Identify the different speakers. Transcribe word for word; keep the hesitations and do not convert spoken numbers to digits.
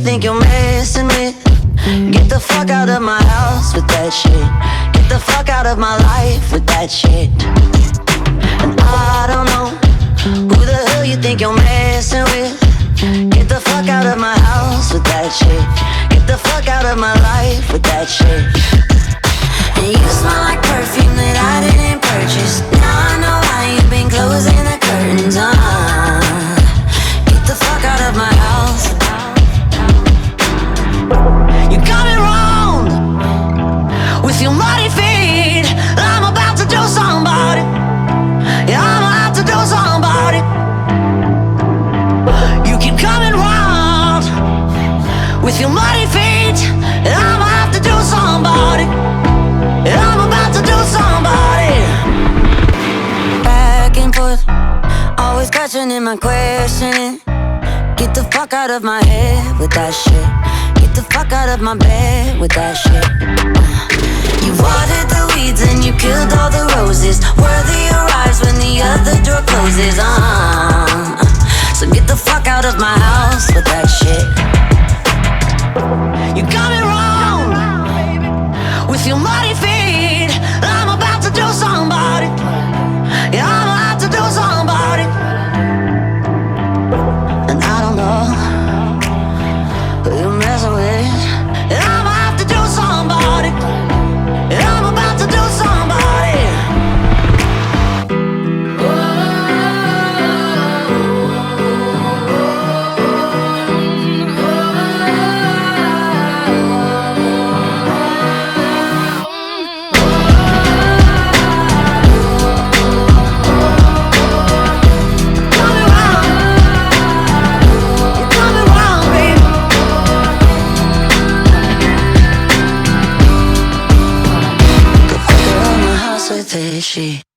Speaker 1: think you're messing with? Get the fuck out of my house with that shit. Get the fuck out of my life with that shit. And I don't know who the hell you think you're messing with. Get the fuck out of my house with that shit. Get the fuck out of my life with that shit. And you smell like perfume that I didn't purchase. Now I know why you've been closing the curtains. uh, Get the fuck out of my house. You got me wrong with your muddy feet. I'm about to do somebody. Yeah, I'm about to do somebody. You keep coming round with your muddy feet. I'm about to do somebody. Yeah, I'm about to do somebody. Back and forth, always questioning my questioning. Get the fuck out of my head with that shit. Get the fuck out of my bed with that shit. You watered the weeds and you killed all the roses. Worthy arrives when the other door closes. uh, So get the fuck out of my house with that shit. You got me wrong with your muddy feet. I'm about to do somebody. Yeah, I'm about to do somebody. And I don't know who you're messing with. Yeah, I'm about to do somebody. Yeah, I'm about to do somebody. She